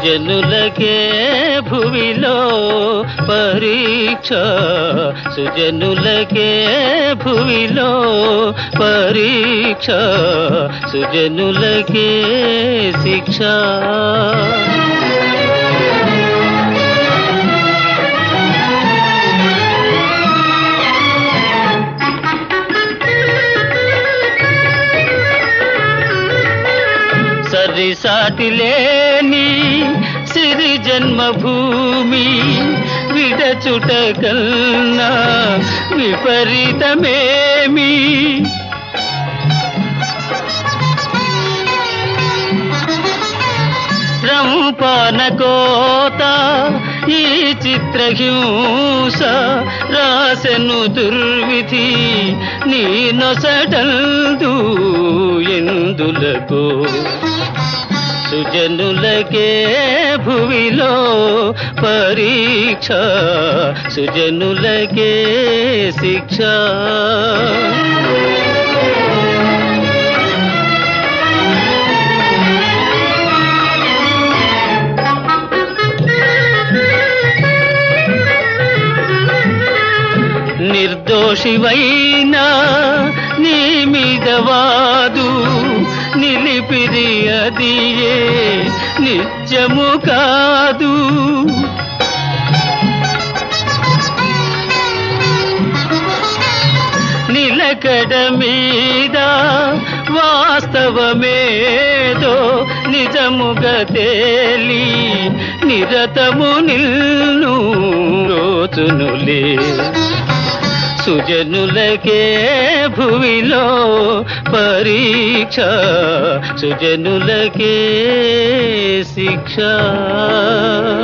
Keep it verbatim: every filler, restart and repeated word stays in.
సుజనులకే భువిలో పరీక్ష, సుజనులకే భువిలో పరీక్ష, సుజనులకే శిక్ష. సరిసాటి లేని సిరి జన్మభూమి విడచుట కన్నా విపరీతమేమి. రంపాన కోత ఈ చిత్రహింస రాసెను దుర్విధి నీ నొసటందు ఎందులకు. సుజనులకే భువిలో పరీక్ష, సుజనులకే శిక్ష. నిర్దోషివైనా నీ మీద వాదు నిలిపిరి అదియే నిత్యము కాదు. నిలకడ మీద వాస్తవమేదో నిజముగా తేలి నిరతము నిల్ను రోజునులే. సుజనులకే భువిలో పరీక్ష, సుజనులకే శిక్ష.